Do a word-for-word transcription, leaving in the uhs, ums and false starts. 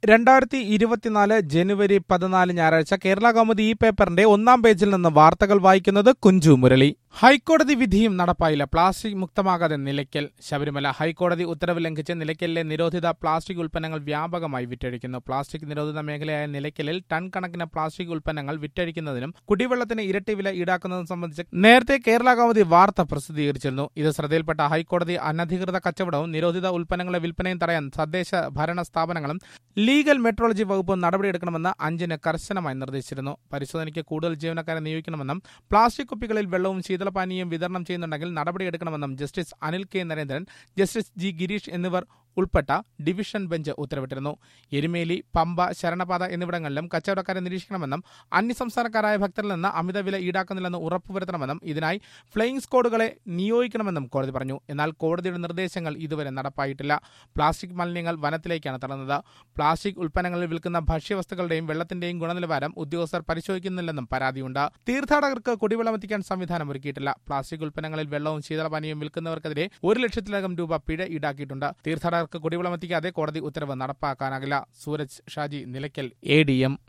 രണ്ടായിരത്തി ഇരുപത്തിനാല് ജനുവരി പതിനാല് ഞായറാഴ്ച കേരള കൗമുദി ഈ പേപ്പറിന്റെ ഒന്നാം പേജിൽ നിന്ന് വാർത്തകൾ വായിക്കുന്നത് കുഞ്ചു മുരളി. ഹൈക്കോടതി വിധിയും നടപ്പായില്ല. പ്ലാസ്റ്റിക് മുക്തമാകാതെ നിലയ്ക്കൽ. ശബരിമല. ഹൈക്കോടതി ഉത്തരവ് ലംഘിച്ച് നിലയ്ക്കലിലെ നിരോധിത പ്ലാസ്റ്റിക് ഉൽപ്പന്നങ്ങൾ വ്യാപകമായി വിറ്റഴിക്കുന്നു. പ്ലാസ്റ്റിക് നിരോധിത മേഖലയായ നിലയ്ക്കലിൽ ടൺ കണക്കിന് പ്ലാസ്റ്റിക് ഉൽപ്പന്നങ്ങൾ വിറ്റഴിക്കുന്നതിനും കുടിവെള്ളത്തിന് ഇരട്ടി വില ഈടാക്കുന്നതും സംബന്ധിച്ച് നേരത്തെ കേരള കൗമുദി വാർത്ത പ്രസിദ്ധീകരിച്ചിരുന്നു. ഇത് ശ്രദ്ധയിൽപ്പെട്ട ഹൈക്കോടതി അനധികൃത കച്ചവടവും നിരോധിത ഉൽപ്പന്നങ്ങളുടെ വിൽപ്പനയും തടയാൻ തദ്ദേശ ഭരണ സ്ഥാപനങ്ങളും ലീഗൽ മെട്രോളജി വകുപ്പ് നടപടിയെടുക്കണമെന്ന് അഞ്ചിന് കർശനമായി നിർദ്ദേശിച്ചിരുന്നു. പരിശോധനയ്ക്ക് കൂടുതൽ ജീവനക്കാരെ നിയോഗിക്കണമെന്നും പ്ലാസ്റ്റിക് കുപ്പികളിൽ വെള്ളവും ശീതളപാനീയം വിതരണം ചെയ്യുന്നുണ്ടെങ്കിൽ നടപടിയെടുക്കണമെന്നും justice Anil K Narendran, justice G Girish എന്നിവർ ഉൾപ്പെട്ട ഡിവിഷൻ ബെഞ്ച് ഉത്തരവിട്ടിരുന്നു. എരുമേലി, പമ്പ, ശരണപാത എന്നിവിടങ്ങളിലും കച്ചവടക്കാരെ നിരീക്ഷിക്കണമെന്നും അന്യസംസ്ഥാനക്കാരായ ഭക്തരിൽ നിന്ന് അമിത വില ഈടാക്കുന്നില്ലെന്ന് ഉറപ്പുവരുത്തണമെന്നും ഇതിനായി ഫ്ലൈയിംഗ് സ്ക്വാഡുകളെ നിയോഗിക്കണമെന്നും കോടതി പറഞ്ഞു. എന്നാൽ കോടതിയുടെ നിർദ്ദേശങ്ങൾ ഇതുവരെ നടപ്പായിട്ടില്ല. പ്ലാസ്റ്റിക് മാലിന്യങ്ങൾ വനത്തിലേക്കാണ് തള്ളുന്നത്. പ്ലാസ്റ്റിക് ഉൽപ്പന്നങ്ങളിൽ വിൽക്കുന്ന ഭക്ഷ്യവസ്തുക്കളുടെയും വെള്ളത്തിന്റെയും ഗുണനിലവാരം ഉദ്യോഗസ്ഥർ പരിശോധിക്കുന്നില്ലെന്നും പരാതിയുണ്ട്. തീർത്ഥാടകർക്ക് കുടിവെള്ളം എത്തിക്കാൻ സംവിധാനം ഒരുക്കിയിട്ടില്ല. പ്ലാസ്റ്റിക് ഉൽപ്പന്നങ്ങളിൽ വെള്ളവും ശീതളപാനീയവും വിൽക്കുന്നവർക്കെതിരെ ഒരു ലക്ഷത്തിലധികം രൂപ പിഴ ഈടാക്കിയിട്ടുണ്ട്. തീർത്ഥാടകർക്ക് കുടിവെള്ളം എത്തിക്കാതെ കോടതി ഉത്തരവ് നടപ്പാക്കാനാകില്ല. Suraj Shaji, Nilakkal, A D M.